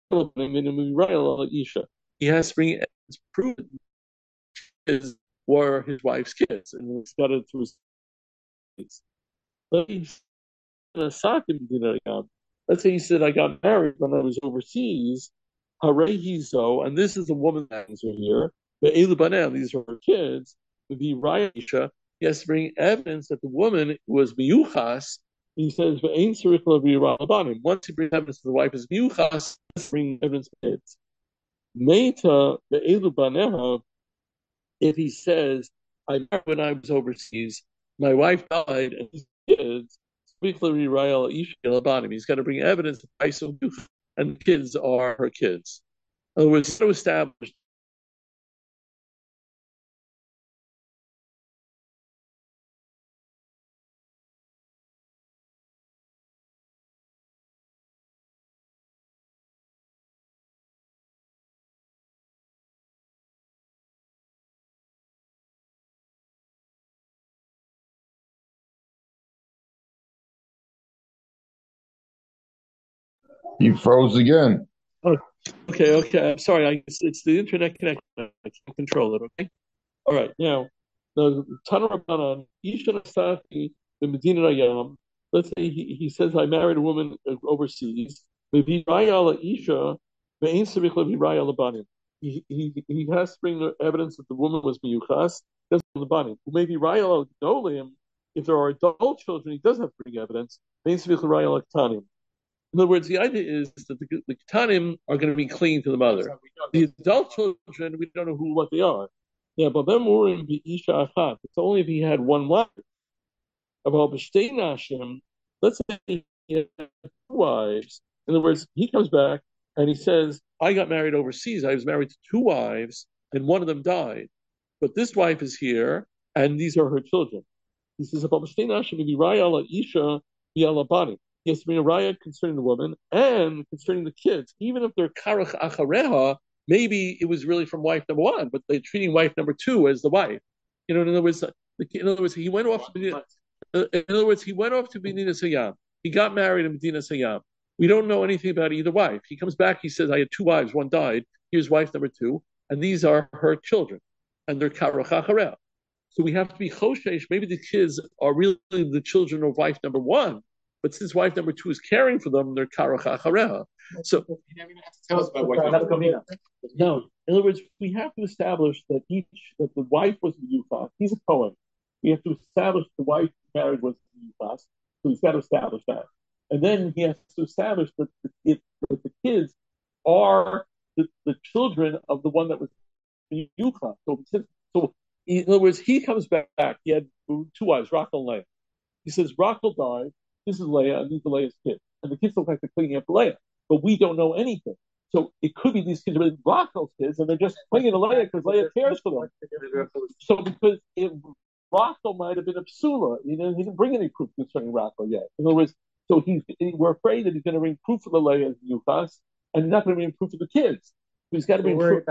He has to bring proof his were his wife's kids, and he's got it through his kids. Let's say he said, I got married when I was overseas. Harehizo, and this is a woman answer here. The Elubanan, these are her kids. The Raisha, he has to bring evidence that the woman was miyuchas. He says, once he brings evidence that the wife is miyuchas, bring evidence to kids. Meta the Elubaneha, if he says, I married when I was overseas, my wife died, and his kids, he's got to bring evidence that and the kids are her kids. In other words, so established. You froze again. Oh, okay. I'm sorry. It's the internet connection. I can't control it. Okay. All right. Now, the Tana Rabbanan, Isha Nasati, the Medina Rayam. Let's say he says, I married a woman overseas. Maybe Raya Isha, Ve'in Sabich Levi Raya Labanim. He has to bring the evidence that the woman was miyuchas. Doesn't the banim. Maybe Raya Dolim. If there are adult children, he does have to bring evidence. Ve'in Sabich Raya Laktanim. In other words, the idea is that the Ketanim are going to be clinging to the mother. The adult children, we don't know what they are. Yeah, but then we're in the Isha Achat. It's only if he had one wife. About B'shtei Nashim, let's say he had two wives. In other words, he comes back and he says, I got married overseas. I was married to two wives, and one of them died. But this wife is here, and these are her children. He says, about B'shtei Nashim, maybe Raya ala Isha, Bi'ala Bani. He has to bring a riot concerning the woman and concerning the kids. Even if they're karach achareha, maybe it was really from wife number one, but they're treating wife number two as the wife. In other words, he went off. In other words, he went off to Medina Sayyam. He got married in Medina Sayyam. We don't know anything about either wife. He comes back. He says, "I had two wives. One died. Here's wife number two, and these are her children, and they're karach achareha." So we have to be choshesh. Maybe the kids are really the children of wife number one. But since wife number two is caring for them, they're karach achareha. So you never have to tell us about what. No. In other words, we have to establish that the wife was the Yufas. He's a poem. We have to establish the wife married was the Yufas. So he's got to establish that. And then he has to establish that the kids are the children of the one that was the Yufas. So in other words, he comes back. He had two wives, Rachel and Leah. He says, Rachel died. This is Leah, and these are Leah's kids. And the kids look like they're clinging up to Leah. But we don't know anything. So it could be these kids are Rachel's kids, and they're just clinging to Leah because Leah cares for them. So because Rachel might have been a psula, he didn't bring any proof concerning Rachel yet. In other words, so we're afraid that he's going to bring proof of the Leah as Yuchas, and he's not going to bring proof of the kids. So he's got to bring proof.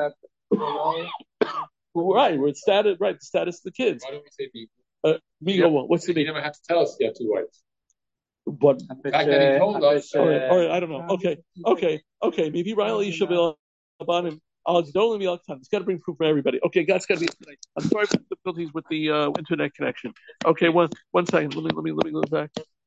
Right, the status of the kids. Why don't we say what's the meaning? You never have to tell us you have two wives. But the fact that he told us. All right, I don't know. Okay. Maybe Riley should be about him. It's got to bring proof for everybody. Okay, God's got to be tonight. I'm sorry for the difficulties with the internet connection. Okay, one second. Let me go back.